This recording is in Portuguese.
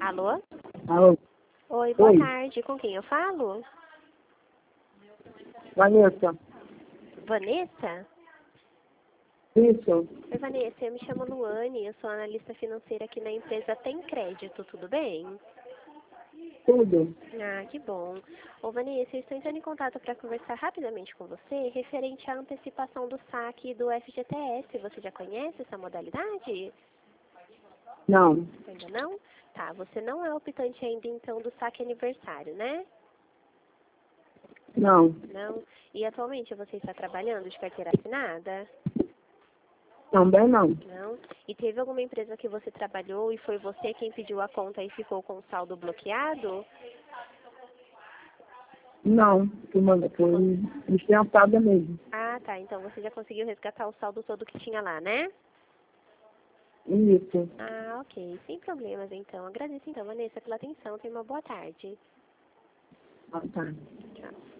Alô? Alô? Oi, boa Oi. tarde. Com quem eu falo? Vanessa. Vanessa? Isso. Oi, Vanessa. Eu me chamo Luane. Eu sou analista financeira aqui na empresa Tem Crédito. Tudo bem? Tudo. Ah, que bom. Ô, Vanessa, eu estou entrando em contato para conversar rapidamente com você referente à antecipação do saque do FGTS. Você já conhece essa modalidade? Não. Ainda não? Tá, você não é optante ainda então do saque aniversário, né? Não. Não? E atualmente você está trabalhando de carteira assinada? Também não. Não? E teve alguma empresa que você trabalhou e foi você quem pediu a conta e ficou com o saldo bloqueado? Não. Tu manda. Foi dispensada mesmo. Ah, tá. Então você já conseguiu resgatar o saldo todo que tinha lá, né? Isso. Ah, ok. Sem problemas, então. Agradeço, então, Vanessa, pela atenção. Tenha uma boa tarde. Ah, tá. Tchau.